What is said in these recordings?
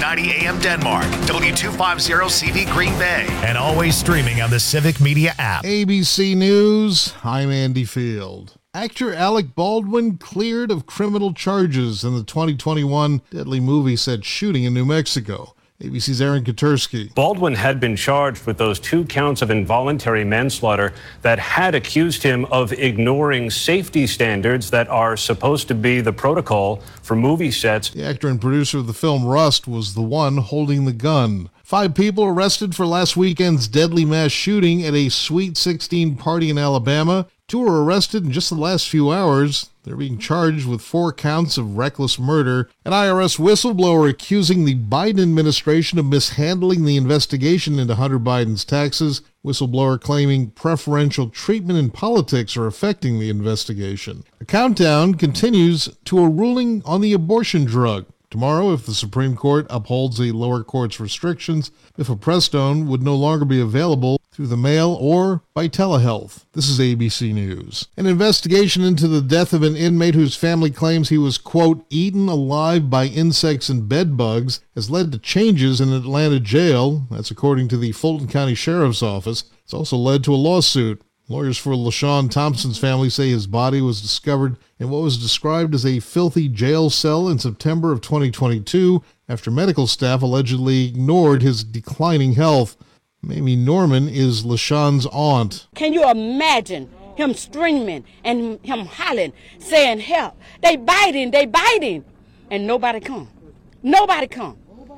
1590 AM Denmark, W250CV Green Bay, and always streaming on the Civic Media app. ABC News, I'm Andy Field. Actor Alec Baldwin cleared of criminal charges in the 2021 deadly movie set shooting in New Mexico. ABC's Aaron Katersky. Baldwin had been charged with those 2 counts of involuntary manslaughter that had accused him of ignoring safety standards that are supposed to be the protocol for movie sets. The actor and producer of the film Rust was the one holding the gun. 5 people arrested for last weekend's deadly mass shooting at a Sweet 16 party in Alabama. 2 were arrested in just the last few hours. They're being charged with 4 counts of reckless murder. An IRS whistleblower accusing the Biden administration of mishandling the investigation into Hunter Biden's taxes. Whistleblower claiming preferential treatment in politics are affecting the investigation. The countdown continues to a ruling on the abortion drug. Tomorrow, if the Supreme Court upholds a lower court's restrictions, mifepristone would no longer be available through the mail or by telehealth. This is ABC News. An investigation into the death of an inmate whose family claims he was, quote, eaten alive by insects and bed bugs has led to changes in Atlanta jail. That's according to the Fulton County Sheriff's Office. It's also led to a lawsuit. Lawyers for LaShawn Thompson's family say his body was discovered in what was described as a filthy jail cell in September of 2022 after medical staff allegedly ignored his declining health. Mamie Norman is LaShawn's aunt. Can you imagine him screaming and him hollering, saying, help, they biting, and nobody come. Nobody come.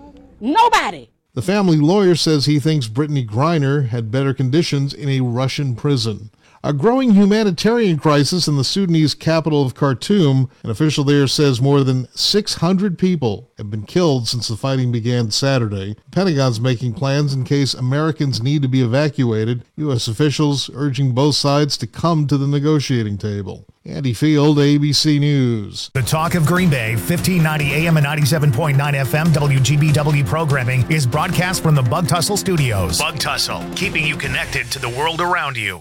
Nobody. The family lawyer says he thinks Brittany Griner had better conditions in a Russian prison. A growing humanitarian crisis in the Sudanese capital of Khartoum. An official there says more than 600 people have been killed since the fighting began Saturday. The Pentagon's making plans in case Americans need to be evacuated. U.S. officials urging both sides to come to the negotiating table. Andy Field, ABC News. The Talk of Green Bay, 1590 AM and 97.9 FM WGBW programming is broadcast from the Bug Tussle Studios. Bug Tussle, keeping you connected to the world around you.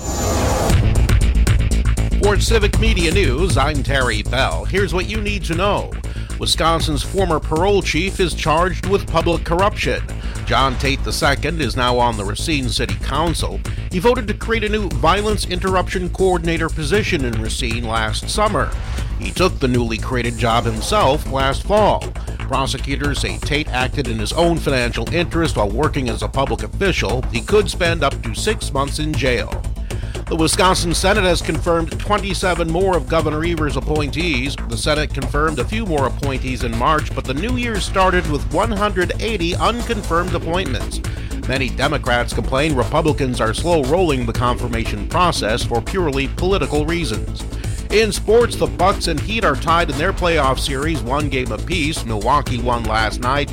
For Civic Media News, I'm Terry Bell. Here's what you need to know. Wisconsin's former parole chief is charged with public corruption. John Tate II is now on the Racine City Council. He voted to create a new violence interruption coordinator position in Racine last summer. He took the newly created job himself last fall. Prosecutors say Tate acted in his own financial interest while working as a public official. He could spend up to 6 months in jail. The Wisconsin Senate has confirmed 27 more of Governor Evers' appointees. The Senate confirmed a few more appointees in March, but the new year started with 180 unconfirmed appointments. Many Democrats complain Republicans are slow-rolling the confirmation process for purely political reasons. In sports, the Bucks and Heat are tied in their playoff series, 1 game apiece. Milwaukee won last night,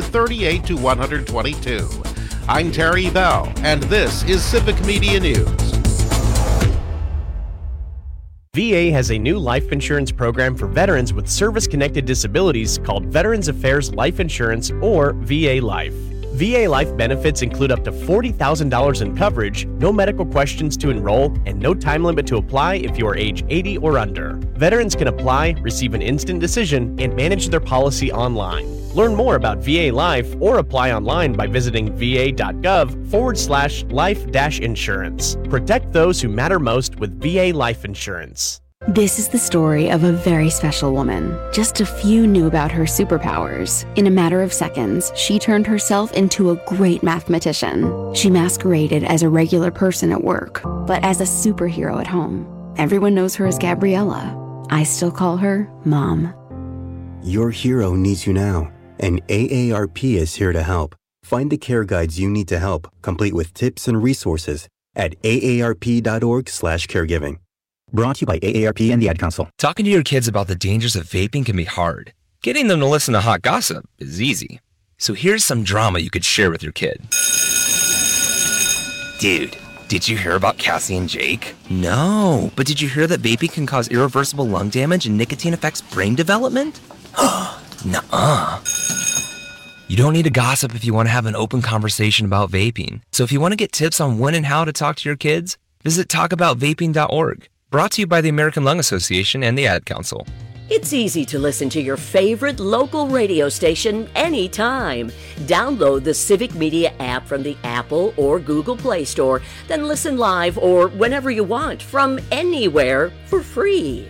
138-122. I'm Terry Bell, and this is Civic Media News. VA has a new life insurance program for veterans with service-connected disabilities called Veterans Affairs Life Insurance, or VA Life. VA Life benefits include up to $40,000 in coverage, no medical questions to enroll, and no time limit to apply if you are age 80 or under. Veterans can apply, receive an instant decision, and manage their policy online. Learn more about VA Life or apply online by visiting va.gov/life-insurance. Protect those who matter most with VA Life Insurance. This is the story of a very special woman. Just a few knew about her superpowers. In a matter of seconds, she turned herself into a great mathematician. She masqueraded as a regular person at work, but as a superhero at home. Everyone knows her as Gabriella. I still call her Mom. Your hero needs you now, and AARP is here to help. Find the care guides you need to help, complete with tips and resources at aarp.org/caregiving. Brought to you by AARP and the Ad Council. Talking to your kids about the dangers of vaping can be hard. Getting them to listen to hot gossip is easy. So here's some drama you could share with your kid. Dude, did you hear about Cassie and Jake? No, but did you hear that vaping can cause irreversible lung damage and nicotine affects brain development? Nuh-uh. You don't need to gossip if you want to have an open conversation about vaping. So if you want to get tips on when and how to talk to your kids, visit talkaboutvaping.org. Brought to you by the American Lung Association and the Ad Council. It's easy to listen to your favorite local radio station anytime. Download the Civic Media app from the Apple or Google Play Store, then listen live or whenever you want from anywhere for free.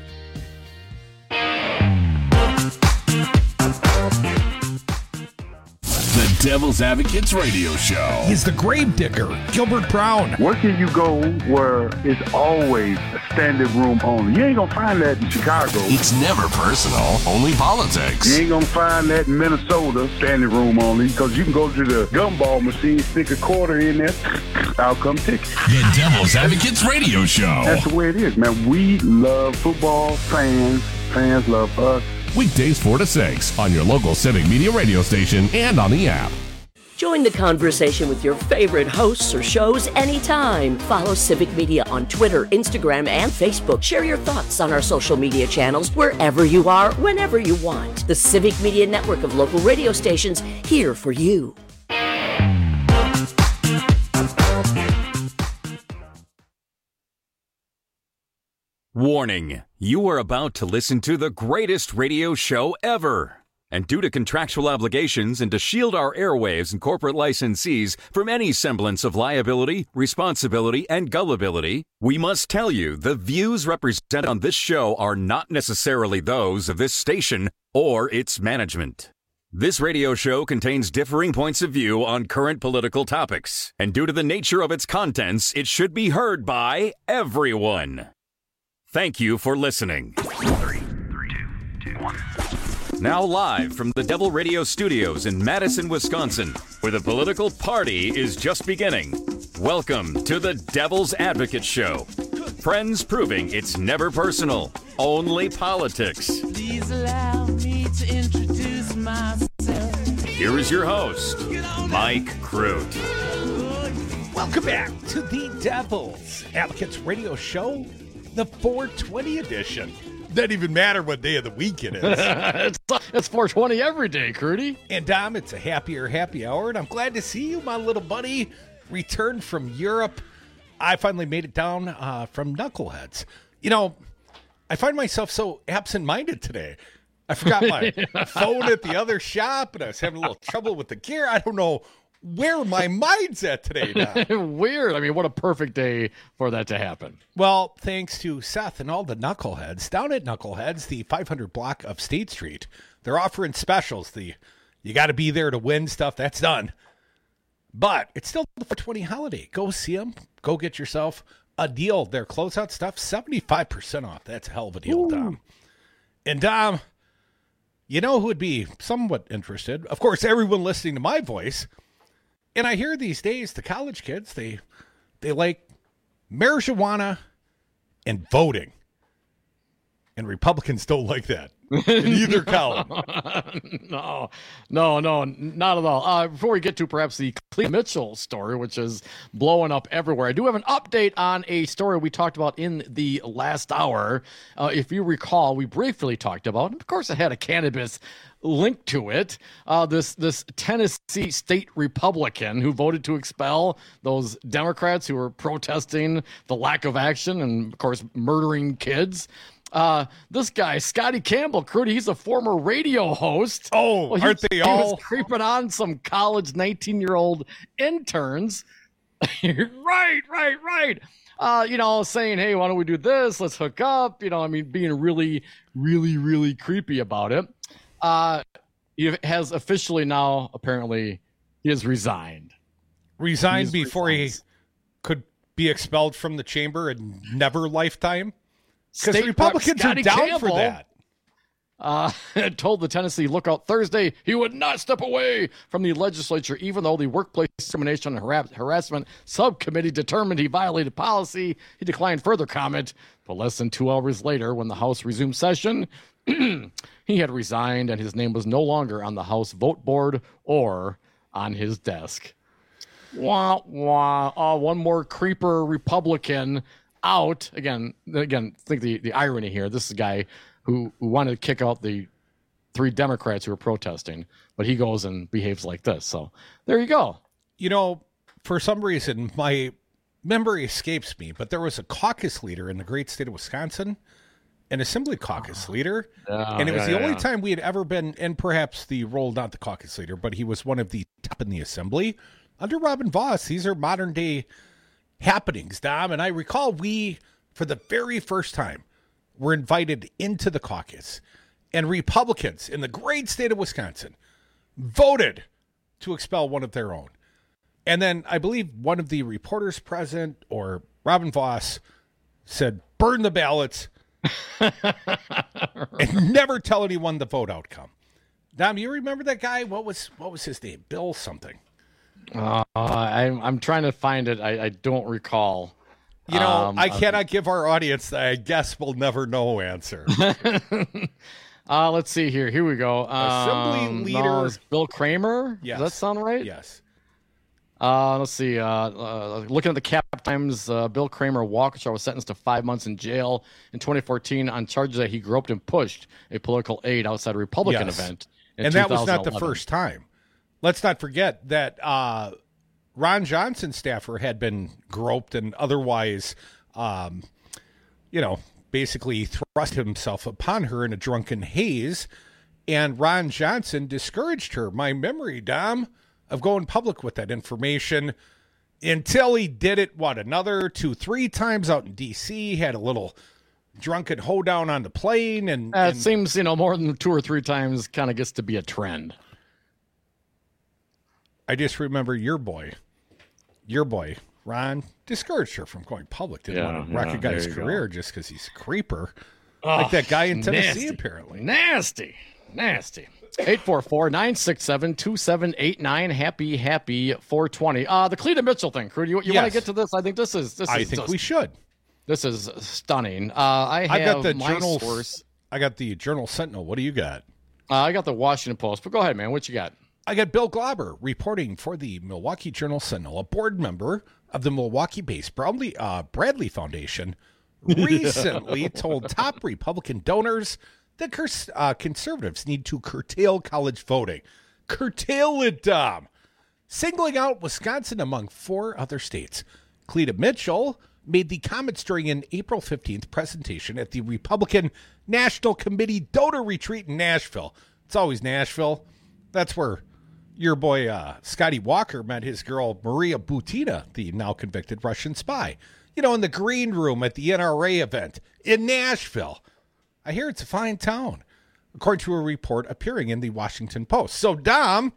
The Devil's Advocates Radio Show. He's the grave digger, Gilbert Brown. Where can you go where it's always a standing room only? You ain't gonna find that in Chicago. It's never personal, only politics. You ain't gonna find that in Minnesota, standing room only, because you can go to the gumball machine, stick a quarter in there, out come ticket. The Devil's Advocates Radio Show. That's the way it is, man. We love football, fans love us. Weekdays 4 to 6 on your local Civic Media radio station and on the app. Join the conversation with your favorite hosts or shows anytime. Follow Civic Media on Twitter, Instagram, and Facebook. Share your thoughts on our social media channels wherever you are, whenever you want. The Civic Media network of local radio stations here for you. Warning, you are about to listen to the greatest radio show ever. And due to contractual obligations and to shield our airwaves and corporate licensees from any semblance of liability, responsibility, and gullibility, we must tell you the views represented on this show are not necessarily those of this station or its management. This radio show contains differing points of view on current political topics, and due to the nature of its contents, it should be heard by everyone. Thank you for listening. 3, 2, 1. Now live from the Devil Radio Studios in Madison, Wisconsin, where the political party is just beginning. Welcome to the Devil's Advocate Show. Friends proving it's never personal, only politics. Please allow me to introduce myself. Here is your host, Mike Crute. Welcome back to the Devil's Advocates Radio Show, the 420 edition. Doesn't even matter what day of the week it is. It's 420 every day, Crudy. And Dom, it's a happy hour, and I'm glad to see you, my little buddy. Returned from Europe. I finally made it down from Knuckleheads. You know, I find myself so absent-minded today. I forgot my phone at the other shop, and I was having a little trouble with the gear. I don't know where my mind's at today now. Weird. I mean, what a perfect day for that to happen. Well, thanks to Seth and all the Knuckleheads. Down at Knuckleheads, the 500 block of State Street, they're offering specials. You got to be there to win stuff. That's done. But it's still the 420 holiday. Go see them. Go get yourself a deal. Their closeout stuff, 75% off. That's a hell of a deal, Dom. And Dom, you know who would be somewhat interested? Of course, everyone listening to my voice. And I hear these days, the college kids, they like marijuana and voting. And Republicans don't like that in either column. No, not at all. Before we get to perhaps the Clea Mitchell story, which is blowing up everywhere, I do have an update on a story we talked about in the last hour. If you recall, we briefly talked about, of course, it had a cannabis link to it. This Tennessee state Republican who voted to expel those Democrats who were protesting the lack of action and, of course, murdering kids. This guy, Scotty Campbell, Crudy, he's a former radio host. Oh, well, aren't they all? He was creeping on some college 19-year-old interns. Right. Saying, hey, why don't we do this? Let's hook up. Being really, really, really creepy about it. He has officially now, apparently, he has resigned. Resigned before he could be expelled from the chamber and never lifetime? Because the Republicans are down for that. Told the Tennessee Lookout Thursday he would not step away from the legislature, even though the Workplace Discrimination and Harassment Subcommittee determined he violated policy. He declined further comment, but less than 2 hours later, when the House resumed session, he had resigned and his name was no longer on the House vote board or on his desk. Wah, wah. One more creeper Republican out. Again, think the irony here. This is a guy who wanted to kick out the 3 Democrats who were protesting, but he goes and behaves like this. So there you go. For some reason, my memory escapes me, but there was a caucus leader in the great state of Wisconsin, an Assembly caucus leader. And it was the only time we had ever been, and perhaps the role, not the caucus leader, but he was one of the top in the Assembly. Under Robin Vos, these are modern day happenings, Dom. And I recall we, for the very first time, were invited into the caucus. And Republicans in the great state of Wisconsin voted to expel one of their own. And then I believe one of the reporters present, or Robin Vos, said, burn the ballots and never tell anyone the vote outcome. Dom, you remember that guy? What was his name? Bill something. I'm trying to find it. I don't recall. You know, I cannot give our audience the I guess we'll never know answer. Let's see here. Here we go. Assembly leader. It's Bill Kramer? Yes. Does that sound right? Yes. Let's see. Looking at the Cap Times, Bill Kramer of Waukesha was sentenced to 5 months in jail in 2014 on charges that he groped and pushed a political aide outside a Republican event. And that was not the first time. Let's not forget that Ron Johnson's staffer had been groped and otherwise, basically thrust himself upon her in a drunken haze. And Ron Johnson discouraged her, my memory, Dom, of going public with that information until he did it, another 2-3 times out in D.C., had a little drunken hoedown on the plane. And it seems, more than 2 or 3 times kind of gets to be a trend. I just remember your boy, Ron, discouraged her from going public. Didn't want to wreck a guy's career just because he's a creeper. Like that guy in Tennessee, apparently. Nasty. 844-967-2789. Happy 420. The Cleta Mitchell thing, Crew. You want to get to this? I think this is. I think we should. This is stunning. I got the Journal source. I got the Journal Sentinel. What do you got? I got the Washington Post. But go ahead, man. What you got? I got Bill Glauber reporting for the Milwaukee Journal Sentinel, a board member of the Milwaukee-based Bradley Foundation, recently told top Republican donors that conservatives need to curtail college voting. Curtail it, Dom. Singling out Wisconsin among 4 other states. Cleta Mitchell made the comments during an April 15th presentation at the Republican National Committee donor retreat in Nashville. It's always Nashville. That's where your boy Scotty Walker met his girl Maria Butina, the now convicted Russian spy. In the green room at the NRA event in Nashville. I hear it's a fine town, according to a report appearing in the Washington Post. So, Dom,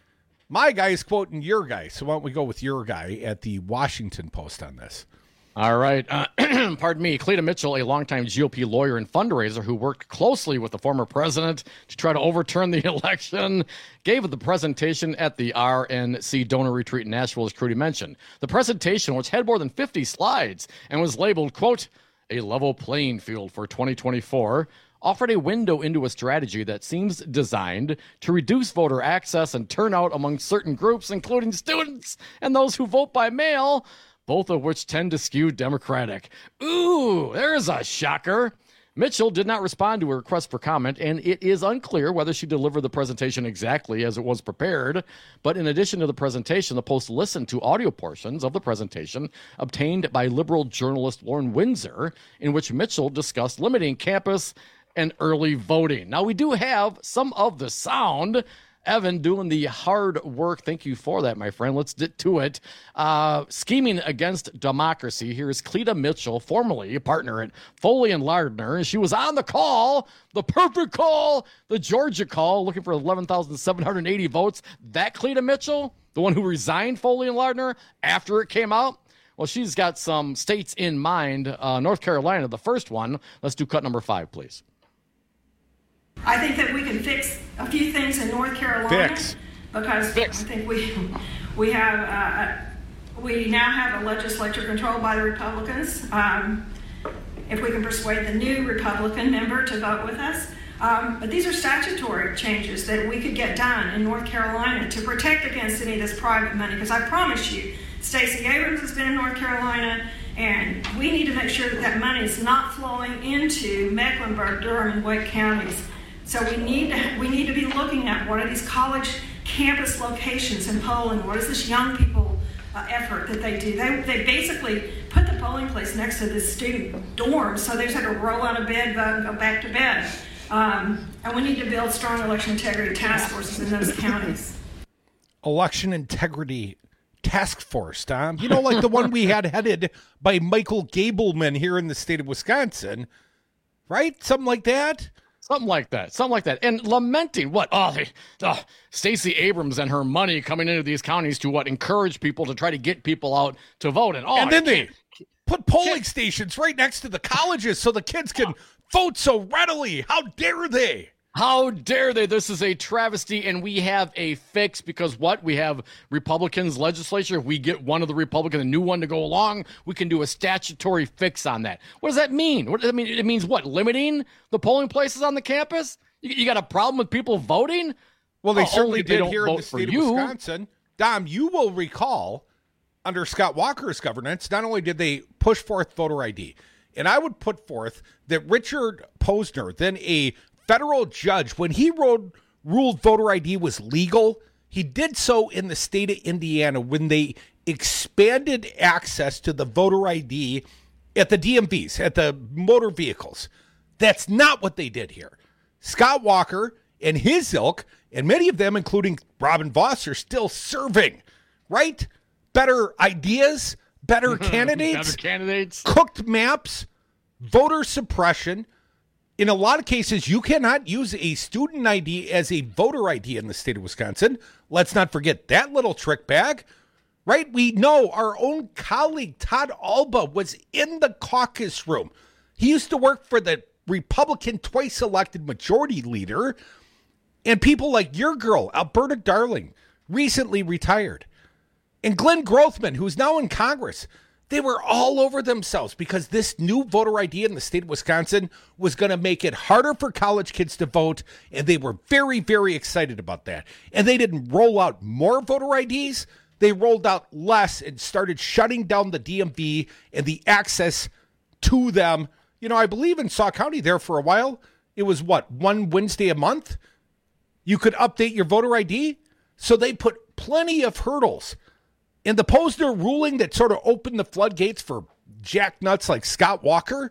my guy is quoting your guy. So why don't we go with your guy at the Washington Post on this? All right. Pardon me. Cleta Mitchell, a longtime GOP lawyer and fundraiser who worked closely with the former president to try to overturn the election, gave the presentation at the RNC donor retreat in Nashville, as Crudy mentioned. The presentation, which had more than 50 slides and was labeled, quote, a level playing field for 2024, offered a window into a strategy that seems designed to reduce voter access and turnout among certain groups, including students and those who vote by mail, both of which tend to skew Democratic. Ooh, there's a shocker. Mitchell did not respond to a request for comment, and it is unclear whether she delivered the presentation exactly as it was prepared. But in addition to the presentation, the Post listened to audio portions of the presentation obtained by liberal journalist Lauren Windsor, in which Mitchell discussed limiting campus and early voting. Now, we do have some of the sound. Evan doing the hard work. Thank you for that, my friend. Let's get to it. Scheming against democracy. Here's Cleta Mitchell, formerly a partner at Foley and Lardner. She was on the call, the perfect call, the Georgia call, looking for 11,780 votes. That Cleta Mitchell, the one who resigned Foley and Lardner after it came out. Well, she's got some states in mind. North Carolina, the first one. Let's do cut number 5, please. I think that we can fix a few things in North Carolina because I think we now have a legislature controlled by the Republicans. If we can persuade the new Republican member to vote with us. But these are statutory changes that we could get done in North Carolina to protect against any of this private money. Because I promise you, Stacey Abrams has been in North Carolina, and we need to make sure that that money is not flowing into Mecklenburg, Durham, and Wake counties. So we need to be looking at what are these college campus locations in polling. What is this young people effort that they do? They basically put the polling place next to the student dorm, so they just had to roll on a bed and go back to bed. And we need to build strong election integrity task forces in those counties. Election integrity task force, Tom. You know, like the one we had headed by Michael Gableman here in the state of Wisconsin, right? Something like that. Something like that. And lamenting what? Stacey Abrams and her money coming into these counties to encourage people to try to get people out to vote. And then they put polling stations right next to the colleges so the kids can vote so readily. How dare they? How dare they? This is a travesty, and we have a fix because we have Republicans legislature. If we get one of the Republicans, a new one to go along, we can do a statutory fix on that. What does that mean? What does that mean? It means what? Limiting the polling places on the campus? You got a problem with people voting? Well, they certainly did here in the state of Wisconsin. Dom, you will recall under Scott Walker's governance, not only did they push forth voter ID, and I would put forth that Richard Posner, then a federal judge, when he ruled voter ID was legal, he did so in the state of Indiana when they expanded access to the voter ID at the DMVs, at the motor vehicles. That's not what they did here. Scott Walker and his ilk, and many of them, including Robin Voss, are still serving, right? Better ideas, better candidates, cooked maps, voter suppression. In a lot of cases, you cannot use a student ID as a voter ID in the state of Wisconsin. Let's not forget that little trick bag, right? We know our own colleague, Todd Alba, was in the caucus room. He used to work for the Republican twice elected majority leader, and people like your girl, Alberta Darling, recently retired. And Glenn Grothman, who's now in Congress, they were all over themselves because this new voter ID in the state of Wisconsin was going to make it harder for college kids to vote, and they were very, very excited about that. And they didn't roll out more voter IDs. They rolled out less and started shutting down the DMV and the access to them. You know, I believe in Sauk County there for a while, it was one Wednesday a month? You could update your voter ID? So they put plenty of hurdles. And the Posner ruling that sort of opened the floodgates for jacknuts like Scott Walker,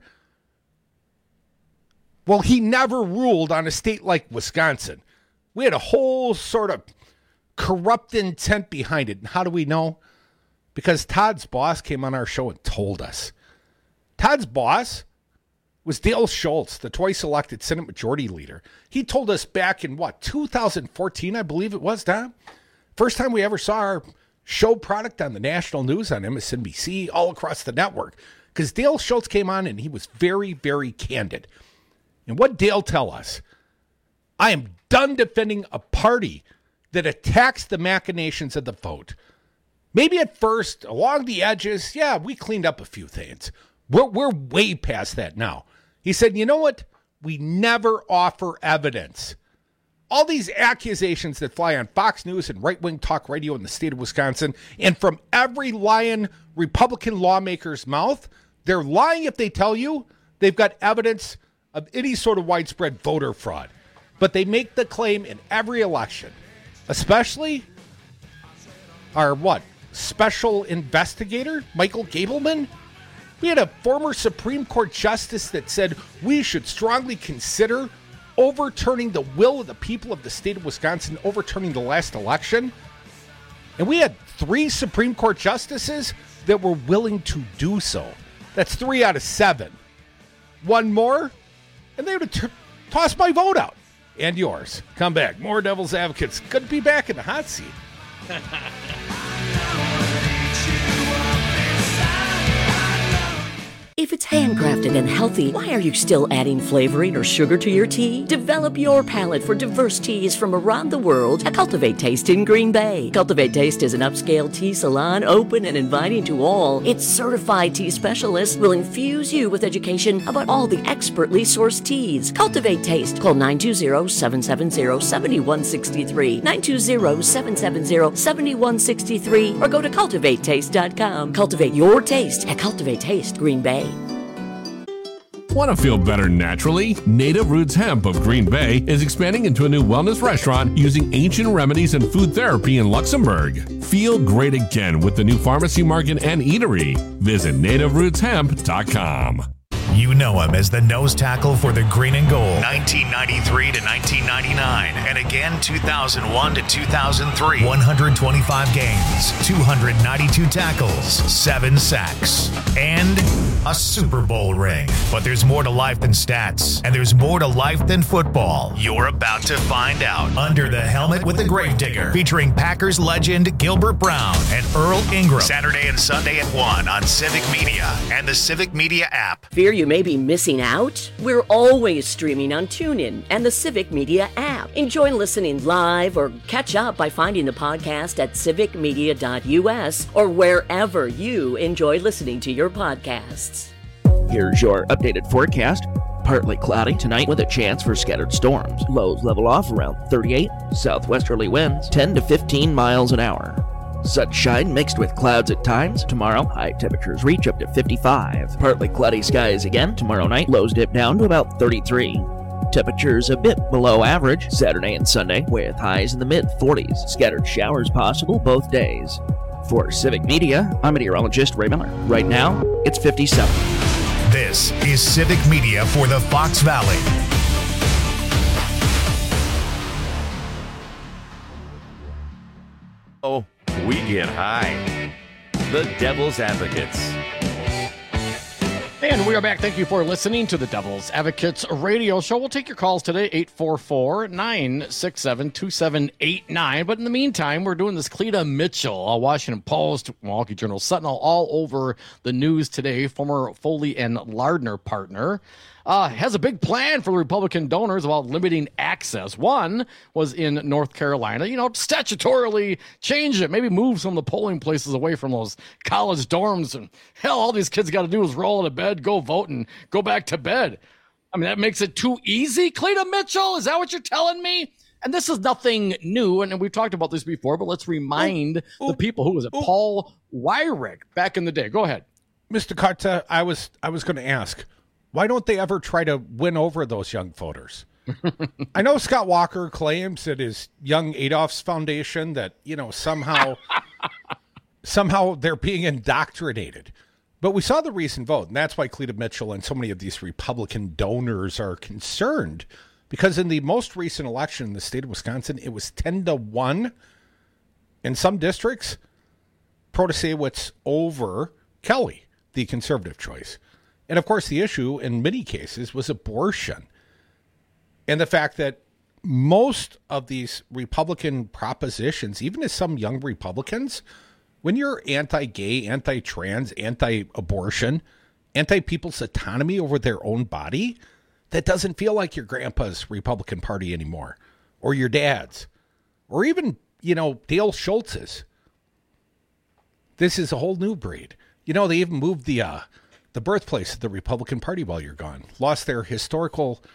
well, he never ruled on a state like Wisconsin. We had a whole sort of corrupt intent behind it. And how do we know? Because Todd's boss came on our show and told us. Todd's boss was Dale Schultz, the twice elected Senate Majority Leader. He told us back in 2014, I believe it was, Tom? First time we ever saw our show product on the national news on MSNBC, all across the network. Because Dale Schultz came on and he was very, very candid. And what Dale tell us? I am done defending a party that attacks the machinations of the vote. Maybe at first, along the edges, yeah, we cleaned up a few things. We're way past that now. He said, you know what? We never offer evidence. All these accusations that fly on Fox News and right-wing talk radio in the state of Wisconsin, and from every lying Republican lawmaker's mouth, they're lying if they tell you they've got evidence of any sort of widespread voter fraud. But they make the claim in every election, especially our special investigator, Michael Gableman. We had a former Supreme Court justice that said we should strongly consider overturning the will of the people of the state of Wisconsin, overturning the last election. And we had 3 Supreme Court justices that were willing to do so. That's 3 out of 7. One more, and they would have tossed my vote out. And yours. Come back. More Devil's Advocates. Good to be back in the hot seat. If it's handcrafted and healthy, why are you still adding flavoring or sugar to your tea? Develop your palate for diverse teas from around the world at Cultivate Taste in Green Bay. Cultivate Taste is an upscale tea salon, open and inviting to all. Its certified tea specialists will infuse you with education about all the expertly sourced teas. Cultivate Taste. Call 920-770-7163, 920-770-7163, or go to cultivatetaste.com. Cultivate your taste at Cultivate Taste Green Bay. Want to feel better naturally? Native Roots Hemp of Green Bay is expanding into a new wellness restaurant using ancient remedies and food therapy in Luxembourg. Feel great again with the new pharmacy market and eatery. Visit nativerootshemp.com. You know him as the nose tackle for the Green and Gold, 1993 to 1999, and again 2001 to 2003. 125 games, 292 tackles, 7 sacks, and a Super Bowl ring. But there's more to life than stats, and there's more to life than football. You're about to find out. Under the Helmet with the Gravedigger, featuring Packers legend Gilbert Brown and Earl Ingram. Saturday and Sunday at 1 on Civic Media and the Civic Media app. Fear you may be missing out? We're always streaming on TuneIn and the Civic Media app. Enjoy listening live or catch up by finding the podcast at civicmedia.us or wherever you enjoy listening to your podcasts. Here's your updated forecast. Partly cloudy tonight with a chance for scattered storms. Lows level off around 38. Southwesterly winds 10 to 15 miles an hour. Sunshine mixed with clouds at times. Tomorrow, high temperatures reach up to 55. Partly cloudy skies again tomorrow night. Lows dip down to about 33. Temperatures a bit below average Saturday and Sunday with highs in the mid-40s. Scattered showers possible both days. For Civic Media, I'm meteorologist Ray Miller. Right now, it's 57. This is Civic Media for the Fox Valley. Oh, we get high. The Devil's Advocates. And we are back. Thank you for listening to the Devil's Advocates radio show. We'll take your calls today, 844-967-2789. But in the meantime, we're doing this Cleta Mitchell, Washington Post, Milwaukee Journal Sentinel, all over the news today. Former Foley and Lardner partner. Has a big plan for the Republican donors about limiting access. One was in North Carolina, statutorily change it, maybe move some of the polling places away from those college dorms. And hell, all these kids got to do is roll out of bed, go vote, and go back to bed. I mean, that makes it too easy, Cleta Mitchell? Is that what you're telling me? And this is nothing new, and we've talked about this before, but let's remind the people. Who was it? Paul Weyrich back in the day. Go ahead. Mr. Carta, I was going to ask, why don't they ever try to win over those young voters? I know Scott Walker claims at his Young Adolph's Foundation that, somehow they're being indoctrinated. But we saw the recent vote, and that's why Cleta Mitchell and so many of these Republican donors are concerned. Because in the most recent election in the state of Wisconsin, it was 10-1 in some districts. Protasewicz over Kelly, the conservative choice. And, of course, the issue in many cases was abortion. And the fact that most of these Republican propositions, even as some young Republicans, when you're anti-gay, anti-trans, anti-abortion, anti-people's autonomy over their own body, that doesn't feel like your grandpa's Republican Party anymore, or your dad's, or even, Dale Schultz's. This is a whole new breed. They even moved the birthplace of the Republican Party while you're gone. Lost their historical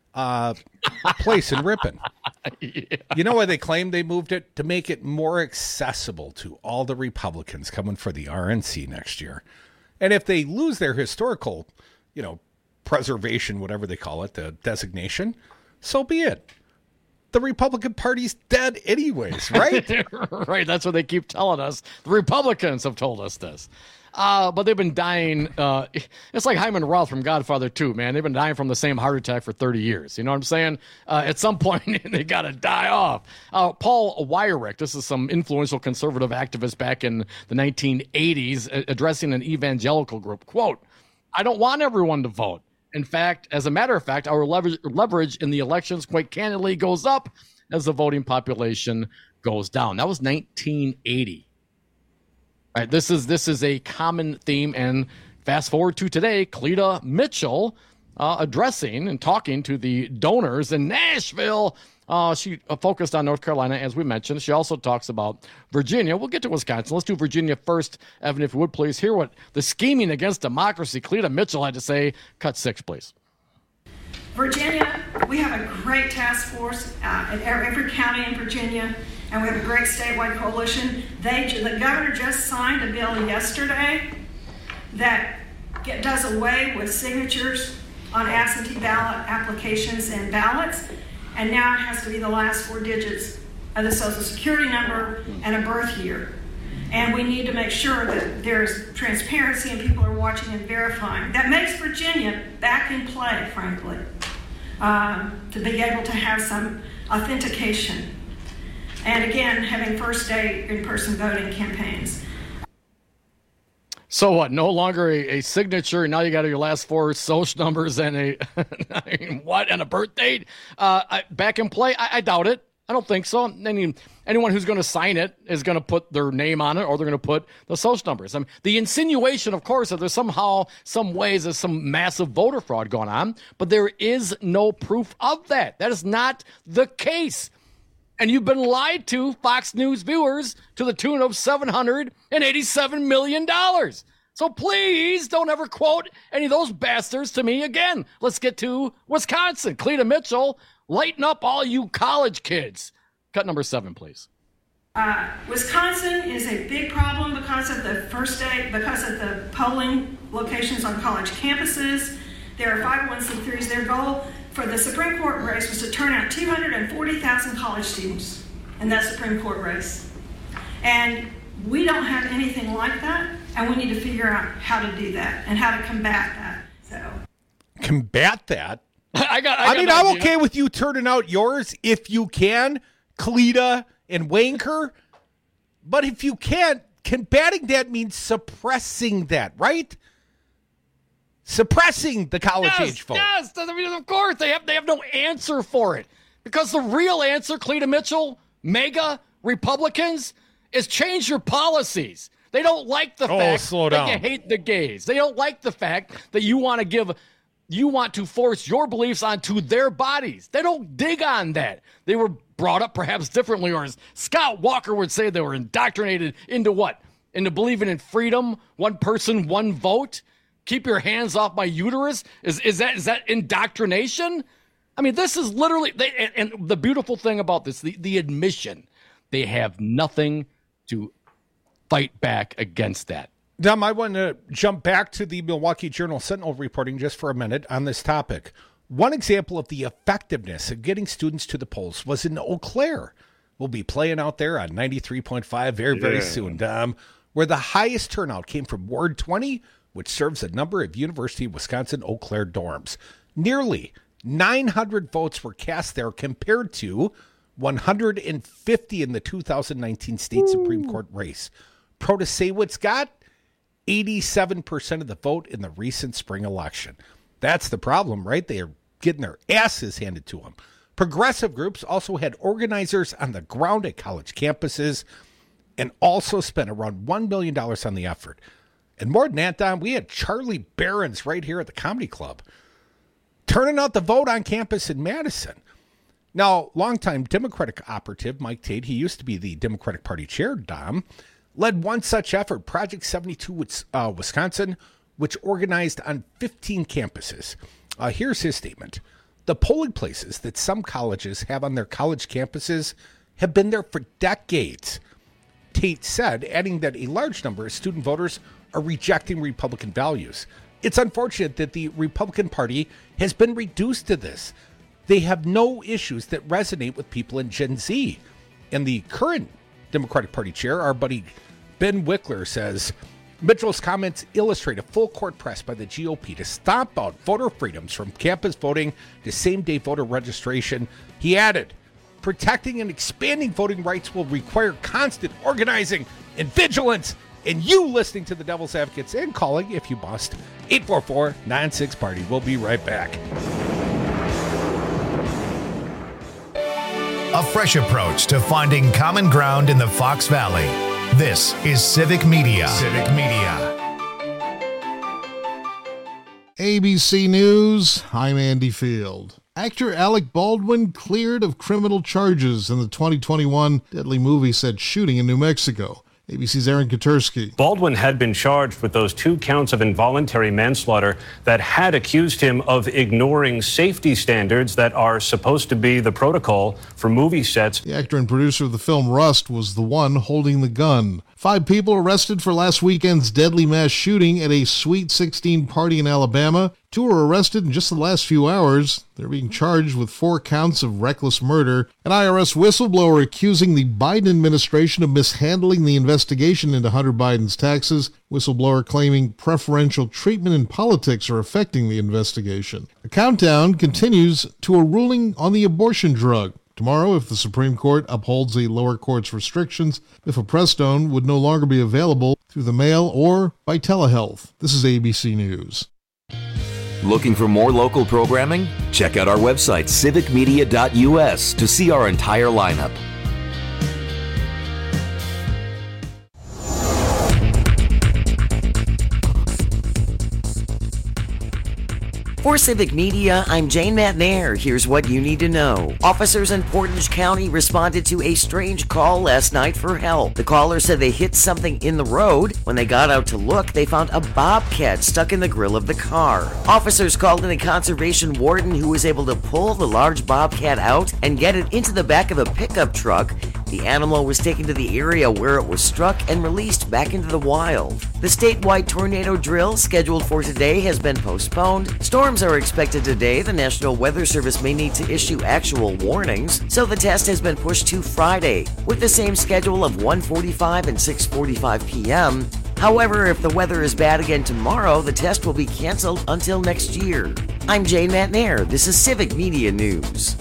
place in Ripon. Yeah. You know why they claim they moved it? To make it more accessible to all the Republicans coming for the RNC next year. And if they lose their historical, preservation, whatever they call it, the designation, so be it. The Republican Party's dead anyways, right? Right, that's what they keep telling us. The Republicans have told us this. But they've been dying. It's like Hyman Roth from Godfather 2, man. They've been dying from the same heart attack for 30 years. You know what I'm saying? At some point, they got to die off. Paul Weyrich, this is some influential conservative activist back in the 1980s, addressing an evangelical group. Quote, "I don't want everyone to vote. In fact, as a matter of fact, our leverage in the elections, quite candidly, goes up as the voting population goes down." That was 1980. All right, this is a common theme, and fast forward to today, Cleta Mitchell addressing and talking to the donors in Nashville. She focused on North Carolina, as we mentioned. She also talks about Virginia. We'll get to Wisconsin. Let's do Virginia first. Evan, if you would, please hear what the scheming against democracy Cleta Mitchell had to say. Cut 6, please. Virginia, we have a great task force in every county in Virginia, and we have a great statewide coalition. The governor just signed a bill yesterday that does away with signatures on absentee ballot applications and ballots, and now it has to be the last 4 digits of the Social Security number and a birth year. And we need to make sure that there's transparency and people are watching and verifying. That makes Virginia back in play, frankly, to be able to have some authentication. And again, having first day in-person voting campaigns. So what? No longer a signature. Now you got your last four social numbers and and a birth date back in play. I doubt it. I don't think so. Anyone who's going to sign it is going to put their name on it, or they're going to put the social numbers. I mean, the insinuation, of course, that there's somehow, some ways, there's some massive voter fraud going on, but there is no proof of that. That is not the case. And you've been lied to, Fox News viewers, to the tune of $787 million. So please don't ever quote any of those bastards to me again. Let's get to Wisconsin. Cleta Mitchell, lighten up all you college kids. Cut number 7, please. Wisconsin is a big problem because of the first day, because of the polling locations on college campuses. There are 501c3s. Their goal for the Supreme Court race was to turn out 240,000 college students in that Supreme Court race. And we don't have anything like that, and we need to figure out how to do that and how to combat that. So combat that? I'm okay with you turning out yours if you can, Cleta and Wanker. But if you can't, combating that means suppressing that, right? Suppressing the college age vote. Yes, I mean, of course. They have no answer for it. Because the real answer, Cleta Mitchell, MAGA, Republicans, is change your policies. They don't like the fact that you hate the gays. They don't like the fact that you want to force your beliefs onto their bodies. They don't dig on that. They were brought up perhaps differently, or as Scott Walker would say, they were indoctrinated into what? Into believing in freedom, one person, one vote? Keep your hands off my uterus? Is that indoctrination? I mean, this is literally, and the beautiful thing about this, the admission, they have nothing to fight back against that. Dom, I want to jump back to the Milwaukee Journal-Sentinel reporting just for a minute on this topic. One example of the effectiveness of getting students to the polls was in Eau Claire. We'll be playing out there on 93.5 very soon, Dom, where the highest turnout came from Ward 20, which serves a number of University of Wisconsin Eau Claire dorms. Nearly 900 votes were cast there compared to 150 in the 2019 state Supreme Court race. Protasewicz got 87% of the vote in the recent spring election. That's the problem, right? They are getting their asses handed to them. Progressive groups also had organizers on the ground at college campuses and also spent around $1 million on the effort. And more than that, Don, we had Charlie Behrens right here at the Comedy Club turning out the vote on campus in Madison. Now, longtime Democratic operative Mike Tate, he used to be the Democratic Party chair, Dom, led one such effort, Project 72 Wisconsin, which organized on 15 campuses. Here's his statement. The polling places that some colleges have on their college campuses have been there for decades. Tate said, adding that a large number of student voters are rejecting Republican values. It's unfortunate that the Republican Party has been reduced to this. They have no issues that resonate with people in Gen Z. And the current Democratic Party chair, our buddy Ben Wickler, says, Mitchell's comments illustrate a full court press by the GOP to stomp out voter freedoms from campus voting to same-day voter registration. He added, protecting and expanding voting rights will require constant organizing and vigilance. And you listening to the Devil's Advocates and calling, if you must, 844-96-PARTY. We'll be right back. A fresh approach to finding common ground in the Fox Valley. This is Civic Media. Civic Media. ABC News, I'm Andy Field. Actor Alec Baldwin cleared of criminal charges in the 2021 deadly movie set shooting in New Mexico. ABC's Aaron Katersky. Baldwin had been charged with those 2 counts of involuntary manslaughter that had accused him of ignoring safety standards that are supposed to be the protocol for movie sets. The actor and producer of the film Rust was the one holding the gun. 5 people arrested for last weekend's deadly mass shooting at a Sweet 16 party in Alabama. 2 were arrested in just the last few hours. They're being charged with 4 counts of reckless murder. An IRS whistleblower accusing the Biden administration of mishandling the investigation into Hunter Biden's taxes. Whistleblower claiming preferential treatment in politics are affecting the investigation. The countdown continues to a ruling on the abortion drug. Tomorrow, if the Supreme Court upholds the lower court's restrictions, mifepristone would no longer be available through the mail or by telehealth. This is ABC News. Looking for more local programming? Check out our website, civicmedia.us, to see our entire lineup. For Civic Media, I'm Jane Matnair. Here's what you need to know. Officers in Portage County responded to a strange call last night for help. The caller said they hit something in the road. When they got out to look, they found a bobcat stuck in the grill of the car. Officers called in a conservation warden who was able to pull the large bobcat out and get it into the back of a pickup truck. The animal was taken to the area where it was struck and released back into the wild. The statewide tornado drill scheduled for today has been postponed. Storms are expected today. The National Weather Service may need to issue actual warnings, so the test has been pushed to Friday with the same schedule of 1:45 and 6:45 p.m. However, if the weather is bad again tomorrow, the test will be canceled until next year. I'm Jane Matnair. This is Civic Media News.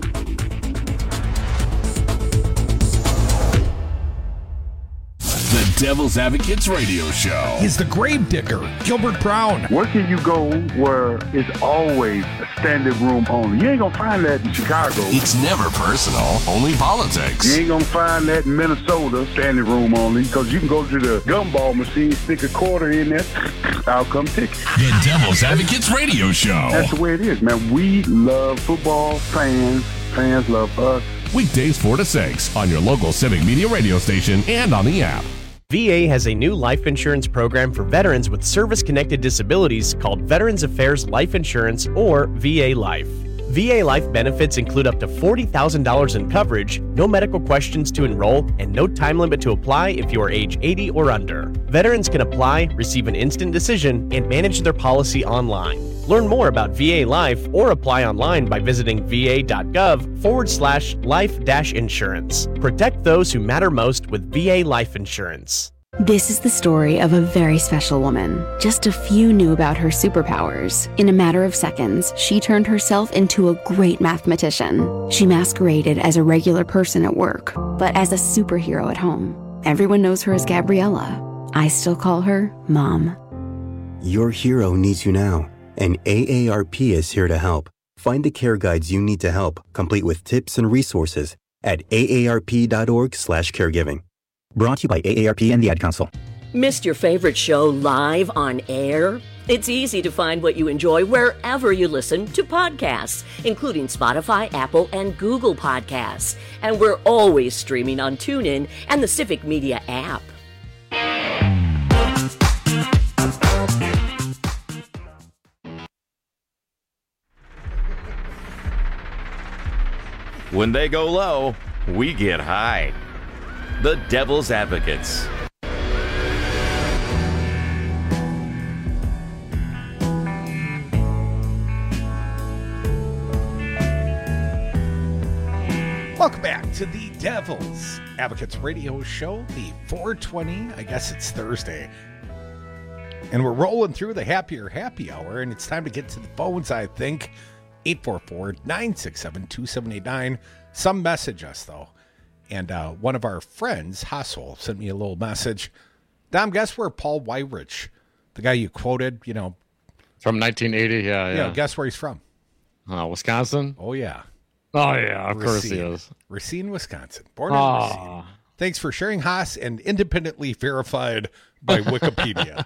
The Devil's Advocates Radio Show. He's the grave digger, Gilbert Brown. Where can you go where it's always standing room only? You ain't gonna find that in Chicago. It's never personal, only politics. You ain't gonna find that in Minnesota, standing room only, because you can go to the gumball machine, stick a quarter in there, I'll come take it. The Devil's Advocates Radio Show. That's the way it is, man. We love football, fans love us. Weekdays 4 to 6 on your local Civic Media radio station and on the app. VA has a new life insurance program for veterans with service-connected disabilities called Veterans Affairs Life Insurance, or VA Life. VA Life benefits include up to $40,000 in coverage, no medical questions to enroll, and no time limit to apply if you are age 80 or under. Veterans can apply, receive an instant decision, and manage their policy online. Learn more about VA Life or apply online by visiting va.gov/life-insurance. Protect those who matter most with VA Life Insurance. This is the story of a very special woman. Just a few knew about her superpowers. In a matter of seconds, she turned herself into a great mathematician. She masqueraded as a regular person at work, but as a superhero at home. Everyone knows her as Gabriella. I still call her Mom. Your hero needs you now, and AARP is here to help. Find the care guides you need to help, complete with tips and resources at aarp.org/caregiving. Brought to you by AARP and the Ad Council. Missed your favorite show live on air? It's easy to find what you enjoy wherever you listen to podcasts, including Spotify, Apple, and Google Podcasts. And we're always streaming on TuneIn and the Civic Media app. When they go low, we get high. The Devil's Advocates. Welcome back to the Devil's Advocates Radio Show, the 420, I guess it's Thursday. And we're rolling through the happier happy hour, and it's time to get to the phones, I think. 844-967-2789. Some message us, though. And one of our friends, Hassel, sent me a little message. Dom, guess where Paul Weyrich, the guy you quoted, you know. From 1980, yeah. Guess where he's from? Wisconsin? Oh, yeah. Oh, yeah, of Racine. course he is. Racine, Wisconsin. Born in Racine. Thanks for sharing, Haas, and independently verified by Wikipedia.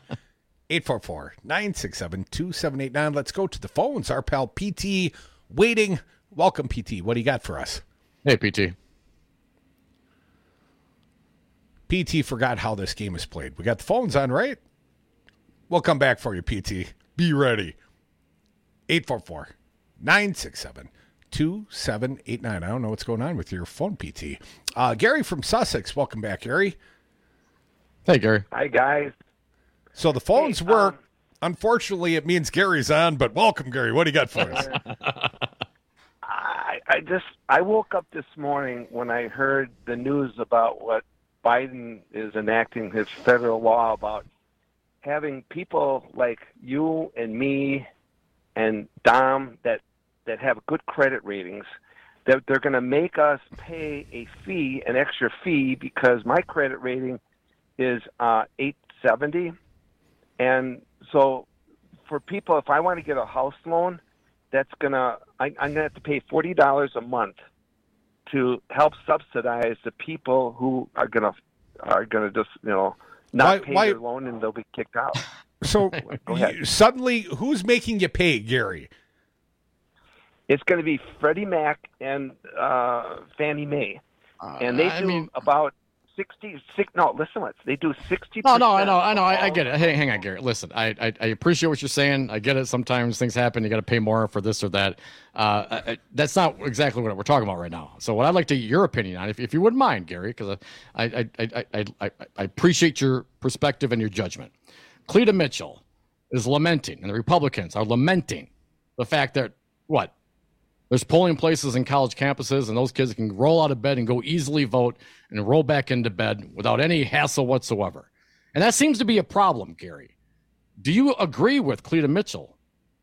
844-967-2789. Let's go to the phones. Our pal PT waiting. Welcome, PT. What do you got for us? Hey, PT. PT forgot how this game is played. We got the phones on, right? We'll come back for you, PT. Be ready. 844-967-2789. I don't know what's going on with your phone, PT. Gary from Sussex. Welcome back, Gary. Hey, Gary. Hi, guys. So the phones work. Unfortunately, it means Gary's on, but welcome, Gary. What do you got for us? I woke up this morning when I heard the news about what Biden is enacting, his federal law about having people like you and me and Dom that have good credit ratings, that they're going to make us pay an extra fee because my credit rating is 870. And so for people, if I want to get a house loan, I'm going to have to pay $40 a month to help subsidize the people who are going to just, not pay their loan and they'll be kicked out. So suddenly, who's making you pay, Gary? It's going to be Freddie Mac and Fannie Mae. And they do about 66. No, listen, they do 60%. No, I know. I get it. Hey, hang on, Gary. Listen, I appreciate what you're saying. I get it. Sometimes things happen. You got to pay more for this or that. That's not exactly what we're talking about right now. So what I'd like to get your opinion on, if you wouldn't mind, Gary, because I appreciate your perspective and your judgment. Cleta Mitchell is lamenting, and the Republicans are lamenting the fact that, there's polling places in college campuses, and those kids can roll out of bed and go easily vote and roll back into bed without any hassle whatsoever. And that seems to be a problem, Gary. Do you agree with Cleta Mitchell?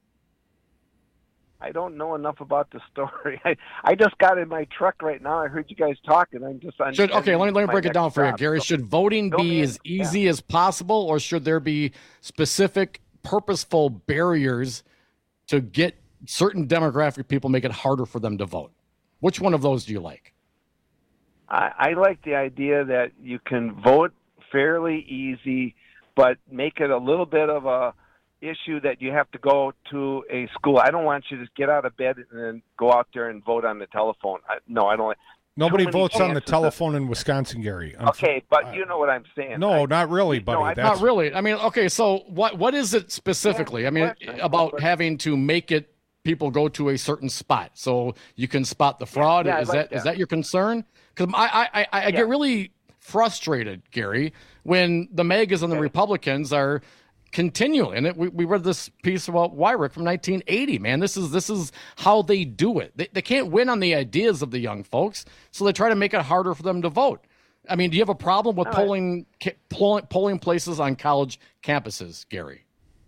I don't know enough about the story. I just got in my truck right now. I heard you guys talking. I'm just on. Okay, let me break it down for you, Gary. Should voting be as easy as possible, or should there be specific, purposeful barriers to get certain demographic people, make it harder for them to vote? Which one of those do you like? I like the idea that you can vote fairly easy, but make it a little bit of a issue that you have to go to a school. I don't want you to get out of bed and then go out there and vote on the telephone. I don't. Nobody votes on the telephone in Wisconsin, Gary. Okay, but you know what I'm saying. No, not really, buddy. Not really. I mean, okay, so what is it specifically? About having to make it people go to a certain spot so you can spot the fraud? Is that your concern? Because I get really frustrated, Gary, when the MAGAs and the Republicans are continually, and we read this piece about Wyrick from 1980. Man, this is how they do it. They can't win on the ideas of the young folks, so they try to make it harder for them to vote. I mean, do you have a problem with polling places on college campuses, Gary?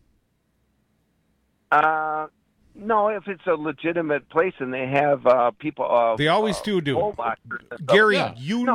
No, if it's a legitimate place and they have people. They always do. Gary, I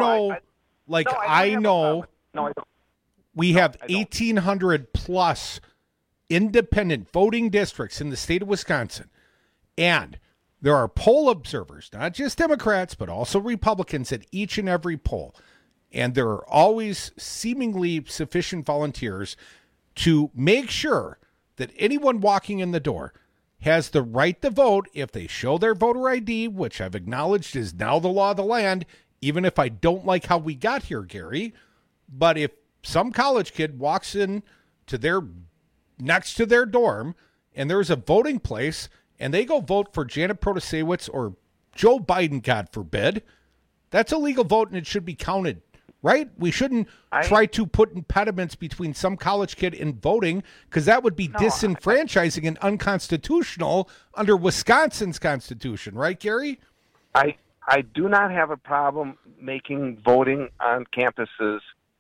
know. No, I don't. We have 1,800 plus independent voting districts in the state of Wisconsin. And there are poll observers, not just Democrats, but also Republicans at each and every poll. And there are always seemingly sufficient volunteers to make sure that anyone walking in the door has the right to vote if they show their voter ID, which I've acknowledged is now the law of the land, even if I don't like how we got here, Gary. But if some college kid walks in to next to their dorm and there's a voting place and they go vote for Janet Protasewicz or Joe Biden, God forbid, that's a legal vote and it should be counted. Right? We shouldn't try to put impediments between some college kid and voting, because that would be disenfranchising and unconstitutional under Wisconsin's constitution. Right, Gary? I do not have a problem making voting on campuses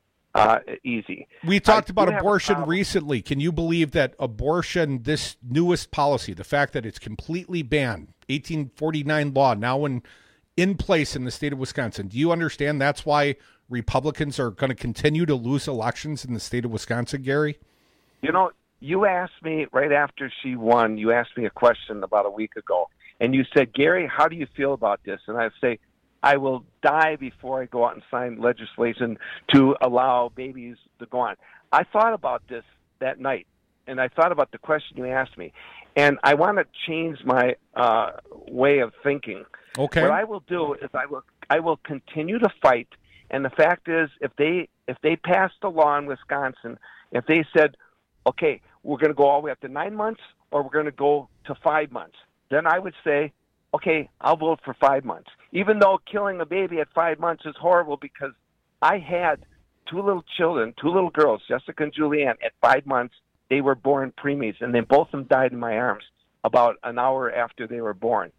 easy. We talked about abortion recently. Can you believe that abortion, this newest policy, the fact that it's completely banned, 1849 law now in place in the state of Wisconsin, do you understand that's why Republicans are going to continue to lose elections in the state of Wisconsin, Gary? You know, you asked me right after she won, you asked me a question about a week ago, and you said, Gary, how do you feel about this? And I say, I will die before I go out and sign legislation to allow babies to go on. I thought about this that night, and I thought about the question you asked me, and I want to change my way of thinking. Okay. What I will do is I will continue to fight. And the fact is, if they passed a law in Wisconsin, if they said, okay, we're going to go all the way up to 9 months or we're going to go to 5 months, then I would say, okay, I'll vote for 5 months. Even though killing a baby at 5 months is horrible, because I had two little children, two little girls, Jessica and Julianne, at 5 months. They were born preemies, and then both of them died in my arms about an hour after they were born.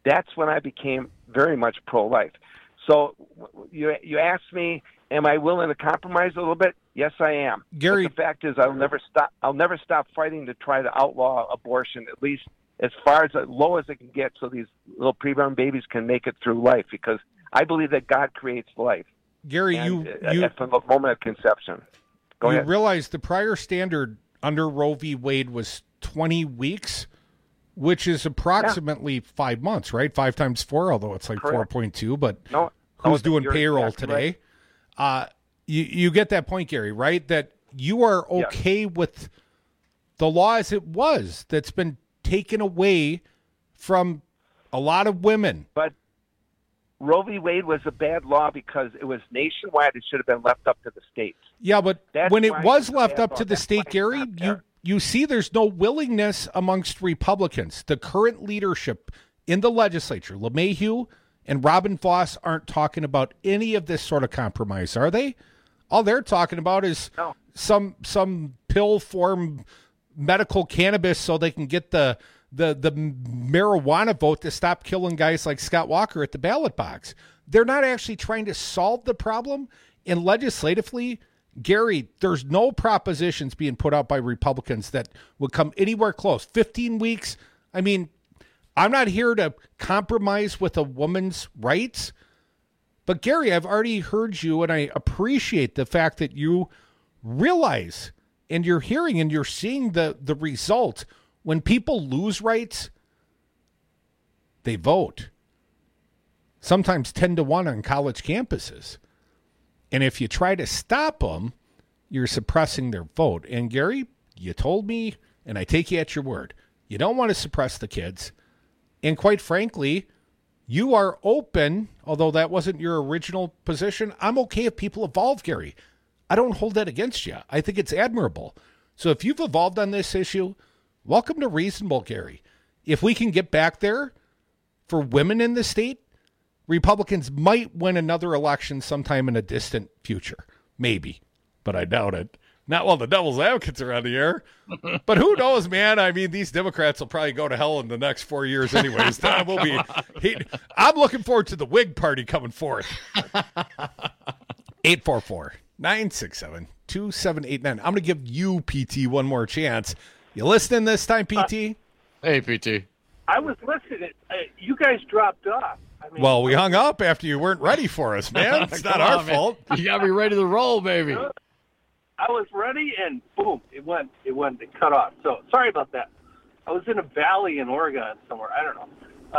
that's when I became very much pro-life. So you asked me, am I willing to compromise a little bit? Yes, I am. Gary, but the fact is, I'll never stop fighting to try to outlaw abortion, at least as far as low as it can get, so these little preborn babies can make it through life. Because I believe that God creates life. Gary, from the moment of conception. Go ahead. You realize the prior standard under Roe v. Wade was 20 weeks, which is approximately 5 months, right? 5 times 4, although it's like 4.2. But who's doing payroll today? Right. You get that point, Gary, right? That you are okay with the law as it was that's been taken away from a lot of women. But Roe v. Wade was a bad law because it was nationwide. It should have been left up to the states. Yeah, but when it was left up to the state, Gary, you see there's no willingness amongst Republicans. The current leadership in the legislature, LeMahieu and Robin Vos, aren't talking about any of this sort of compromise, are they? All they're talking about is some pill form medical cannabis so they can get the marijuana vote to stop killing guys like Scott Walker at the ballot box. They're not actually trying to solve the problem. And legislatively, Gary, there's no propositions being put out by Republicans that would come anywhere close. 15 weeks. I mean, I'm not here to compromise with a woman's rights. But Gary, I've already heard you, and I appreciate the fact that you realize and you're hearing and you're seeing the result. When people lose rights, they vote. Sometimes 10-1 on college campuses. And if you try to stop them, you're suppressing their vote. And Gary, you told me, and I take you at your word, you don't want to suppress the kids. And quite frankly, you are open, although that wasn't your original position. I'm okay if people evolve, Gary. I don't hold that against you. I think it's admirable. So if you've evolved on this issue, welcome to reasonable, Gary. If we can get back there for women in the state, Republicans might win another election sometime in a distant future. Maybe, but I doubt it. Not while the devil's advocates are on the air. But who knows, man? I mean, these Democrats will probably go to hell in the next 4 years anyways. I'm looking forward to the Whig Party coming forth. 844-967-2789. I'm going to give you, PT, one more chance. You listening this time, PT? Hey, PT. I was listening. You guys dropped off. I mean, well, we hung up after you weren't ready for us, man. It's not our fault. You got to be ready to roll, baby. I was ready, and boom, it cut off. So sorry about that. I was in a valley in Oregon somewhere. I don't know.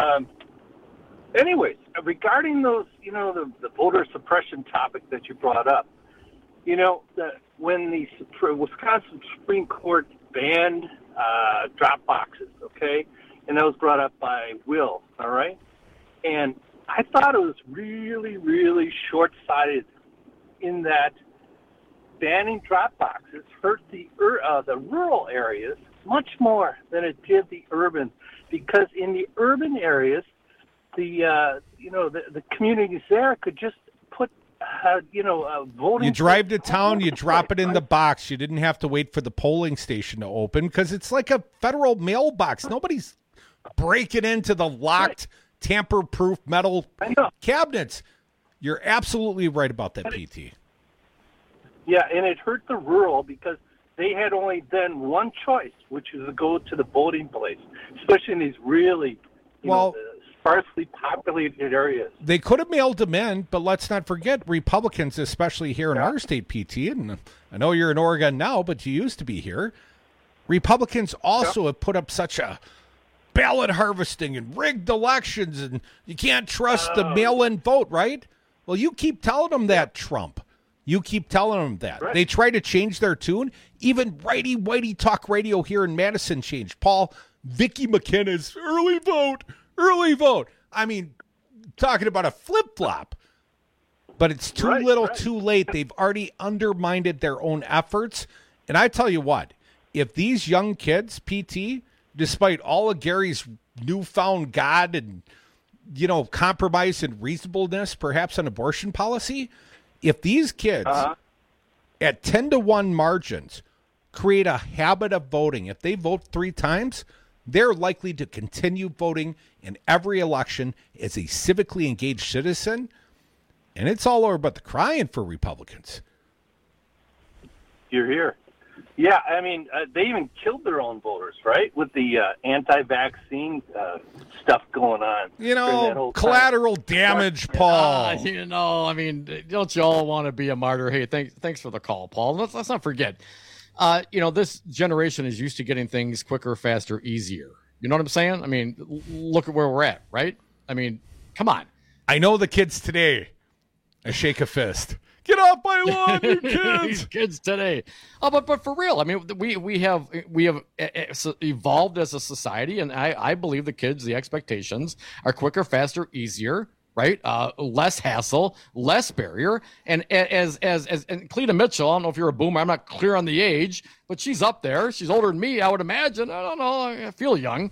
Anyways, regarding those, the voter suppression topic that you brought up, when the Wisconsin Supreme Court banned drop boxes, okay, and that was brought up by Will, all right, and I thought it was really, really short-sighted in that banning drop boxes hurt the rural areas much more than it did the urban, because in the urban areas, the communities there could just put voting. You drive to town, you drop it in the box. You didn't have to wait for the polling station to open because it's like a federal mailbox. Nobody's breaking into the locked, tamper-proof metal cabinets. You're absolutely right about that, PT. Yeah, and it hurt the rural because they had only then one choice, which is to go to the voting place, especially in these really sparsely populated areas. They could have mailed them in, but let's not forget Republicans, especially here in our state, PT, and I know you're in Oregon now, but you used to be here. Republicans also have put up such a ballot harvesting and rigged elections, and you can't trust the mail-in vote, right? Well, you keep telling them that, Trump. You keep telling them that. Right. They try to change their tune. Even righty-whitey talk radio here in Madison changed. Paul, Vicky McKenna's early vote. I mean, talking about a flip-flop. But it's too little, too late. They've already undermined their own efforts. And I tell you what, if these young kids, PT, despite all of Gary's newfound God and, compromise and reasonableness, perhaps on abortion policy, if these kids at 10-1 margins create a habit of voting, if they vote 3 times, they're likely to continue voting in every election as a civically engaged citizen. And it's all over but the crying for Republicans. You're here. Yeah, I mean, they even killed their own voters, right? With the anti-vaccine stuff going on. You know, collateral damage, Paul. You know, I mean, don't you all want to be a martyr? Hey, thanks for the call, Paul. Let's not forget, you know, this generation is used to getting things quicker, faster, easier. You know what I'm saying? I mean, look at where we're at, right? I mean, come on. I know the kids today. I shake a fist. Get off my lawn, you kids! Kids today. Oh, but for real, I mean, we have evolved as a society, and I believe the kids, the expectations are quicker, faster, easier, right? Less hassle, less barrier. And as Cleta Mitchell, I don't know if you're a boomer, I'm not clear on the age, but she's up there. She's older than me, I would imagine. I don't know. I feel young.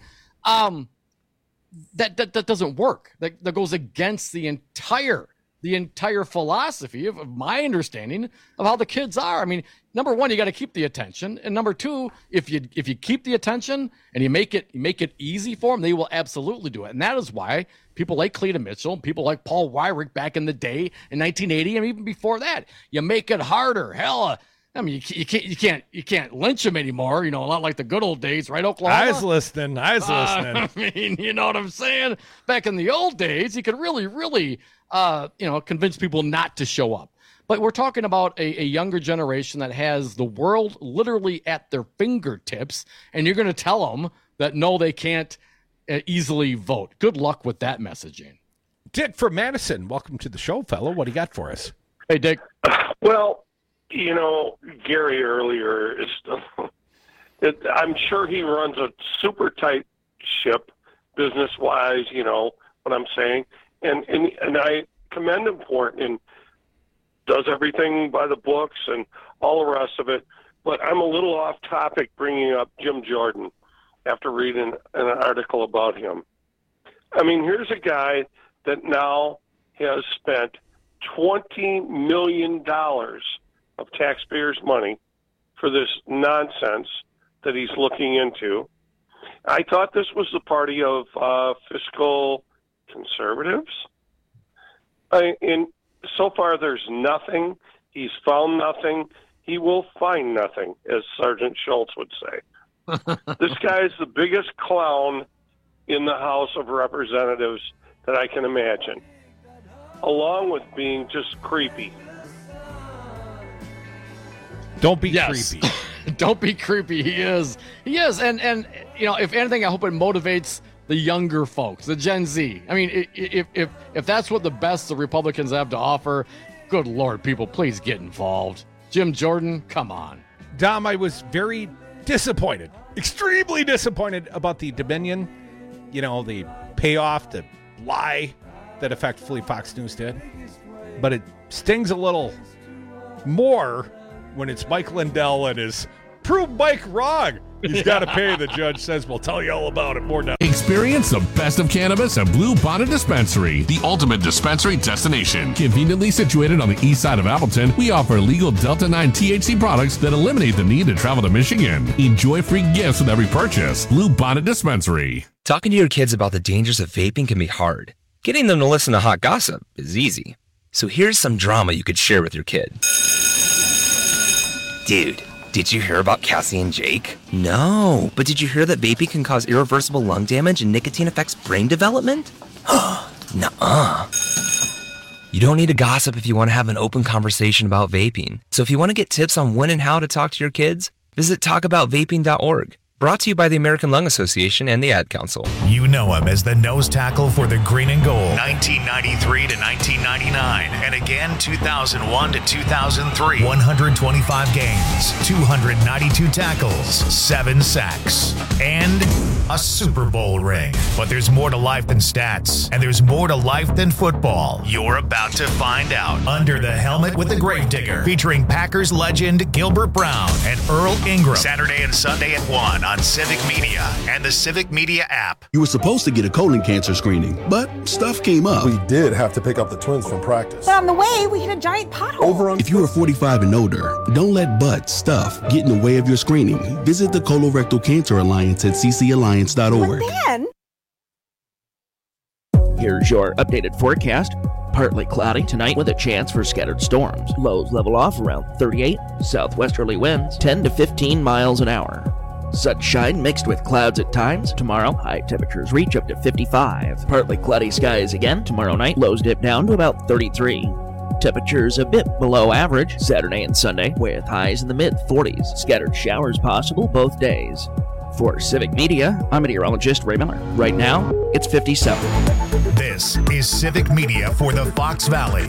That doesn't work. That goes against the entire philosophy of my understanding of how the kids are. I mean, number one, you got to keep the attention, and number two, if you keep the attention and you make it easy for them, they will absolutely do it. And that is why people like Cleta Mitchell, people like Paul Weyrich back in the day in 1980, and even before that, you make it harder. Hell, I mean, you can't lynch them anymore. You know, a lot like the good old days, right, Oklahoma? I was listening. I mean, you know what I'm saying? Back in the old days, you could really convince people not to show up. But we're talking about a younger generation that has the world literally at their fingertips, and you're going to tell them that, no, they can't easily vote. Good luck with that messaging. Dick from Madison, welcome to the show, fellow. What do you got for us? Hey, Dick. Well, you know, Gary earlier, I'm sure he runs a super tight ship business-wise, you know what I'm saying? And I commend him for it and does everything by the books and all the rest of it. But I'm a little off topic bringing up Jim Jordan after reading an article about him. I mean, here's a guy that now has spent $20 million of taxpayers' money for this nonsense that he's looking into. I thought this was the party of fiscal conservatives. And so far, there's nothing. He's found nothing. He will find nothing, as Sergeant Schultz would say. This guy is the biggest clown in the House of Representatives that I can imagine, along with being just creepy. Don't be creepy. Don't be creepy. He is. And you know, if anything, I hope it motivates the younger folks, the Gen Z. I mean, if that's what the best the Republicans have to offer, good Lord, people, please get involved. Jim Jordan, come on. Dom, I was very disappointed, extremely disappointed about the Dominion, you know, the payoff, the lie that effectively Fox News did. But it stings a little more when it's Mike Lindell and his prove Mike wrong. He's got to pay, the judge says. We'll tell you all about it more now. Experience the best of cannabis at Blue Bonnet Dispensary, the ultimate dispensary destination. Conveniently situated on the east side of Appleton, we offer legal Delta-9 THC products that eliminate the need to travel to Michigan. Enjoy free gifts with every purchase. Blue Bonnet Dispensary. Talking to your kids about the dangers of vaping can be hard. Getting them to listen to hot gossip is easy. So here's some drama you could share with your kid. Dude, did you hear about Cassie and Jake? No, but did you hear that vaping can cause irreversible lung damage and nicotine affects brain development? Nuh-uh. You don't need to gossip if you want to have an open conversation about vaping. So if you want to get tips on when and how to talk to your kids, visit talkaboutvaping.org. Brought to you by the American Lung Association and the Ad Council. You know him as the nose tackle for the Green and Gold, 1993 to 1999, and again 2001 to 2003. 125 games, 292 tackles, 7 sacks, and a Super Bowl ring. But there's more to life than stats, and there's more to life than football. You're about to find out. Under the Helmet with the Gravedigger, featuring Packers legend Gilbert Brown and Earl Ingram. Saturday and Sunday at 1 on Civic Media and the Civic Media app. You were supposed to get a colon cancer screening, but stuff came up. We did have to pick up the twins from practice. But on the way, we hit a giant pothole. If you are 45 and older, don't let butt stuff get in the way of your screening. Visit the Colorectal Cancer Alliance at ccalliance.org. But then... Here's your updated forecast. Partly cloudy tonight with a chance for scattered storms. Lows level off around 38. Southwesterly winds 10 to 15 miles an hour. Sunshine mixed with clouds at times. Tomorrow, high temperatures reach up to 55. Partly cloudy skies again tomorrow night. Lows dip down to about 33. Temperatures a bit below average Saturday and Sunday with highs in the mid-40s. Scattered showers possible both days. For Civic Media, I'm meteorologist Ray Miller. Right now, it's 57. This is Civic Media for the Fox Valley.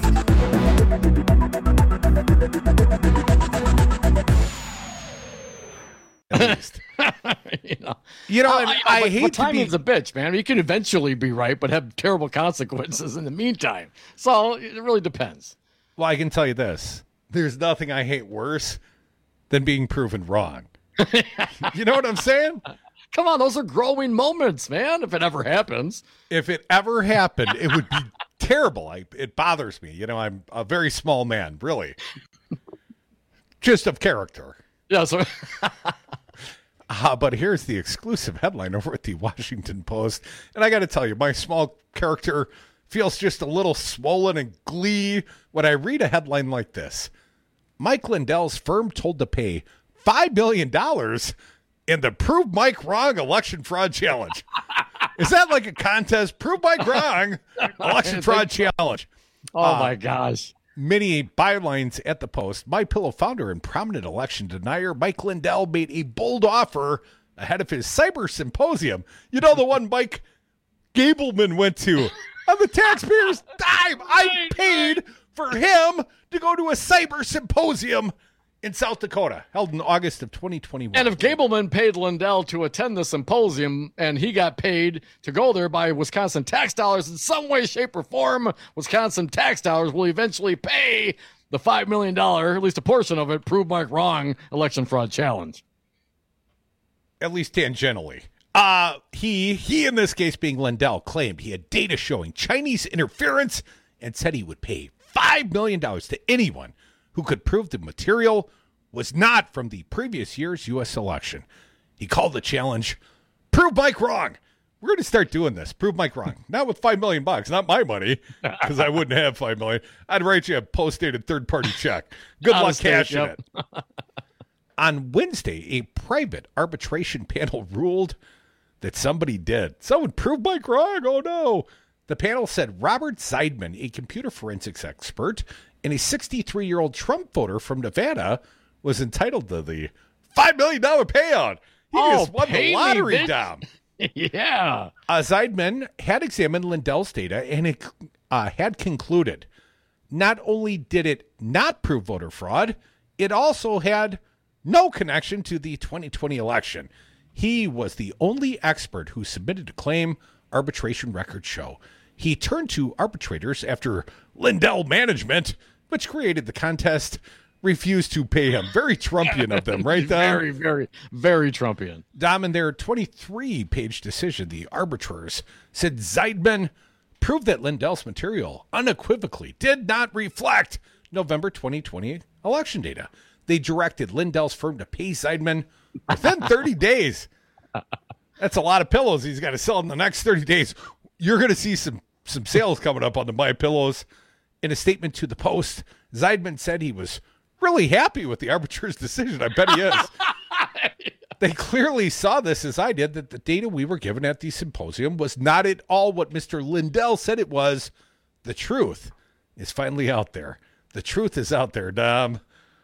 I hate timing's a bitch, man. You can eventually be right, but have terrible consequences in the meantime. So it really depends. Well, I can tell you this. There's nothing I hate worse than being proven wrong. You know what I'm saying? Come on, those are growing moments, man, if it ever happens. If it ever happened, it would be terrible. It bothers me. I'm a very small man, really. Just of character. Yeah, so... But here's the exclusive headline over at the Washington Post. And I got to tell you, my small character feels just a little swollen and glee when I read a headline like this. Mike Lindell's firm told to pay $5 million in the Prove Mike Wrong election fraud challenge. Is that like a contest? Prove Mike Wrong election fraud challenge. Oh, my gosh. Many bylines at the Post. MyPillow founder and prominent election denier Mike Lindell made a bold offer ahead of his cyber symposium. You know, the one Mike Gableman went to on the taxpayers' dime. I paid for him to go to a cyber symposium in South Dakota, held in August of 2021. And if Gableman paid Lindell to attend the symposium and he got paid to go there by Wisconsin tax dollars in some way, shape, or form, Wisconsin tax dollars will eventually pay the $5 million, at least a portion of it, Prove Mike Wrong election fraud challenge. At least tangentially. He in this case being Lindell, claimed he had data showing Chinese interference and said he would pay $5 million to anyone who could prove the material was not from the previous year's U.S. election. He called the challenge, Prove Mike Wrong. We're going to start doing this. Prove Mike Wrong. Not with $5 million, not my money, because I wouldn't have $5 million. I'd write you a post-dated third-party check. Good luck cashing it. On Wednesday, a private arbitration panel ruled that somebody did. Someone proved Mike wrong. Oh, no. The panel said Robert Zeidman, a computer forensics expert and a 63-year-old Trump voter from Nevada, was entitled to the $5 million payout. He just won the lottery down. Yeah. Zeidman had examined Lindell's data and it had concluded not only did it not prove voter fraud, it also had no connection to the 2020 election. He was the only expert who submitted a claim, arbitration records show. He turned to arbitrators after Lindell management, which created the contest, refused to pay him. Very Trumpian of them, right, Dom? Very, very, very Trumpian. Dom, in their 23-page decision, the arbitrators said Zeidman proved that Lindell's material unequivocally did not reflect November 2020 election data. They directed Lindell's firm to pay Zeidman within 30 days. That's a lot of pillows he's got to sell in the next 30 days. You're going to see some sales coming up on the MyPillows. In a statement to the Post, Zeidman said he was really happy with the arbitrator's decision. I bet he is. They clearly saw this as I did, that the data we were given at the symposium was not at all what Mr. Lindell said it was. The truth is finally out there. The truth is out there, Dom.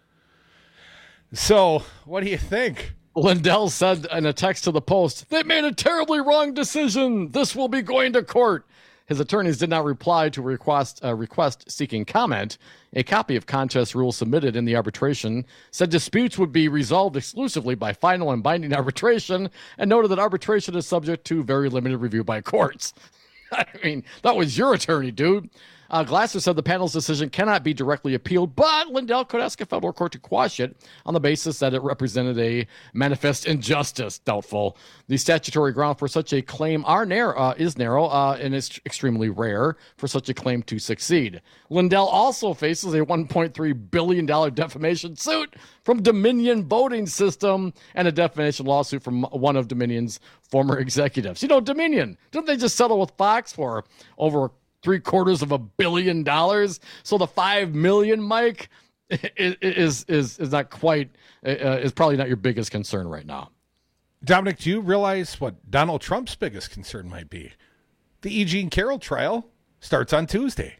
So, what do you think? Lindell said in a text to the Post, "They made a terribly wrong decision. This will be going to court." His attorneys did not reply to a request seeking comment. A copy of contest rules submitted in the arbitration said disputes would be resolved exclusively by final and binding arbitration, and noted that arbitration is subject to very limited review by courts. I mean, that was your attorney, dude. Glasser said the panel's decision cannot be directly appealed, but Lindell could ask a federal court to quash it on the basis that it represented a manifest injustice. Doubtful. The statutory ground for such a claim is narrow, and it's extremely rare for such a claim to succeed. Lindell also faces a $1.3 billion defamation suit from Dominion Voting System and a defamation lawsuit from one of Dominion's former executives. You know, Dominion, didn't they just settle with Fox for over $750 million? So the $5 million, Mike, is not quite, is probably not your biggest concern right now. Dominic, do you realize what Donald Trump's biggest concern might be? The E. Jean Carroll trial starts on Tuesday.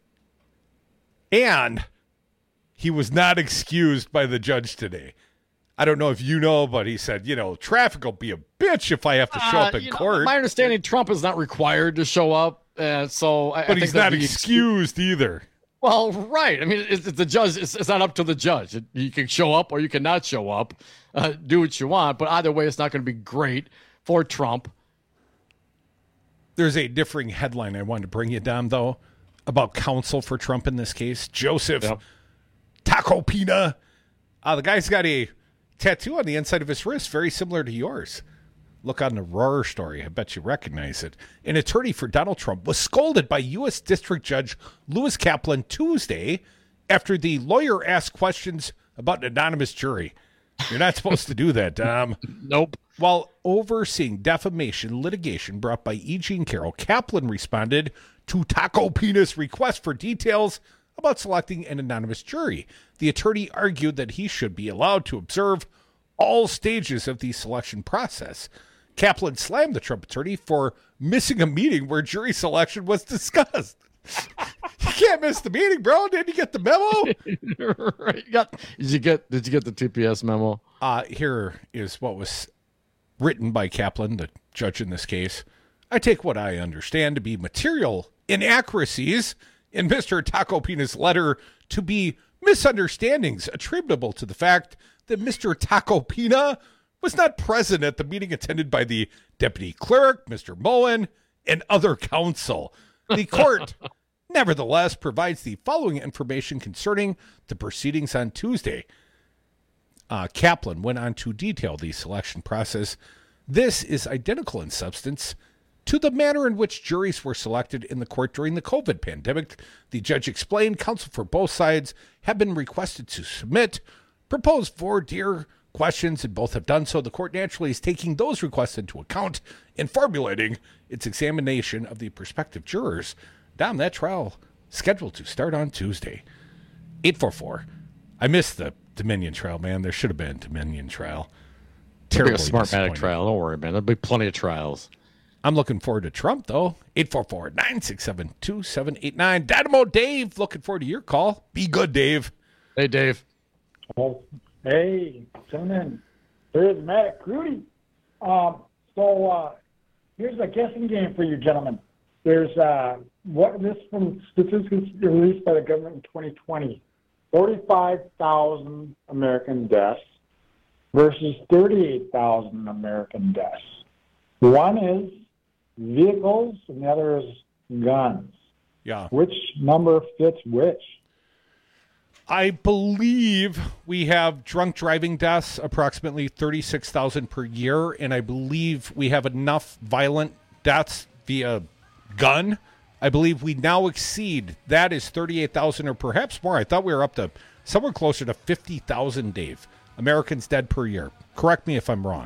And he was not excused by the judge today. I don't know if you know, but he said, traffic will be a bitch if I have to show up in court. My understanding, Trump is not required to show up. But he's not excused either. Well, right. I mean, it's the judge. It's not up to the judge. You can show up or you cannot show up. Do what you want. But either way, it's not going to be great for Trump. There's a differing headline I wanted to bring you, Dom, though, about counsel for Trump in this case. Joseph Tacopina. The guy's got a tattoo on the inside of his wrist very similar to yours. Look on the Roar story. I bet you recognize it. An attorney for Donald Trump was scolded by U.S. District Judge Lewis Kaplan Tuesday after the lawyer asked questions about an anonymous jury. You're not supposed to do that, Dom. Nope. While overseeing defamation litigation brought by E. Jean Carroll, Kaplan responded to Tacopina's request for details about selecting an anonymous jury. The attorney argued that he should be allowed to observe all stages of the selection process. Kaplan slammed the Trump attorney for missing a meeting where jury selection was discussed. You can't miss the meeting, bro. Didn't you get the memo? Right. Did you get the TPS memo? Here is what was written by Kaplan, the judge in this case. I take what I understand to be material inaccuracies in Mr. Tacopina's letter to be misunderstandings attributable to the fact that Mr. Tacopina was not present at the meeting attended by the deputy clerk, Mr. Moen, and other counsel. The court, nevertheless, provides the following information concerning the proceedings on Tuesday. Kaplan went on to detail the selection process. This is identical in substance to the manner in which juries were selected in the court during the COVID pandemic. The judge explained counsel for both sides have been requested to submit proposed voir dire questions, and both have done so. The court naturally is taking those requests into account in formulating its examination of the prospective jurors. Dom, that trial scheduled to start on Tuesday. 844. I missed the Dominion trial, man. There should have been a Dominion trial. Terribly disappointing. Smartmatic trial. Don't worry, man. There'll be plenty of trials. I'm looking forward to Trump, though. 844-967-2789. Dynamo Dave, looking forward to your call. Be good, Dave. Hey, Dave. Oh, hey, tune in. There's Matt Crudy. So here's a guessing game for you, gentlemen. There's this from statistics released by the government in 2020. 45,000 American deaths versus 38,000 American deaths. One is vehicles and the other is guns. Yeah. Which number fits which? I believe we have drunk driving deaths, approximately 36,000 per year, and I believe we have enough violent deaths via gun. I believe we now exceed, that is 38,000 or perhaps more. I thought we were up to somewhere closer to 50,000, Dave, Americans dead per year. Correct me if I'm wrong.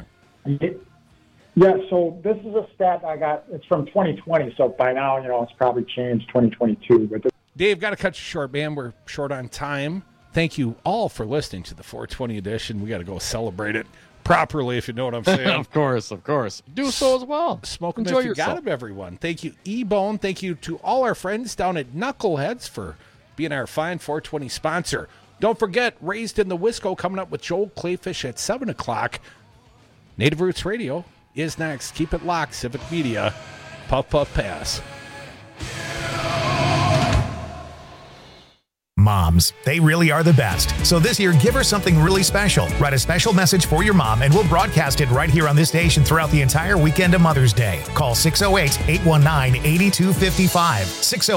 Yeah, so this is a stat I got. It's from 2020, so by now, it's probably changed 2022. But Dave, got to cut you short, man. We're short on time. Thank you all for listening to the 420 edition. We got to go celebrate it properly, if you know what I'm saying. Of course. Do so as well. Smoke them Enjoy if you yourself. got them, everyone. Thank you, E-Bone. Thank you to all our friends down at Knuckleheads for being our fine 420 sponsor. Don't forget, Raised in the Wisco coming up with Joel Clayfish at 7 o'clock. Native Roots Radio is next. Keep it locked. Civic Media. Puff, puff, pass. Moms. They really are the best. So this year, give her something really special. Write a special message for your mom, and we'll broadcast it right here on this station throughout the entire weekend of Mother's Day. Call 608-819-8255.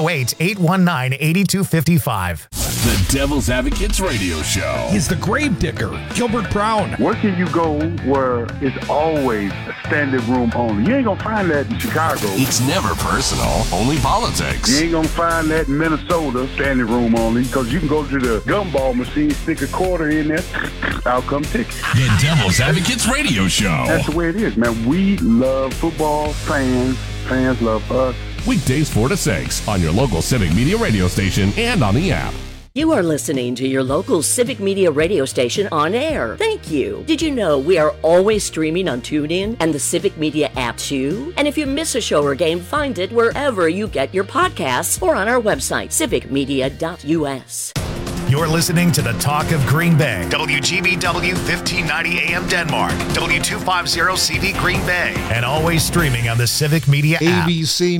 608-819-8255. The Devil's Advocates Radio Show. He's the grave digger, Gilbert Brown. Where can you go where it's always a standing room only? You ain't gonna find that in Chicago. It's never personal, only politics. You ain't gonna find that in Minnesota, standing room only, because you can go to the gumball machine, stick a quarter in there, out come tickets. The Devil's Advocates Radio Show. That's the way it is, man. We love football, fans love us. Weekdays 4 to 6 on your local Civic Media radio station and on the app. You are listening to your local Civic Media radio station on air. Thank you. Did you know we are always streaming on TuneIn and the Civic Media app too? And if you miss a show or game, find it wherever you get your podcasts or on our website, civicmedia.us. You're listening to the Talk of Green Bay. WGBW 1590 AM Denmark. W250 CV Green Bay. And always streaming on the Civic Media app. ABC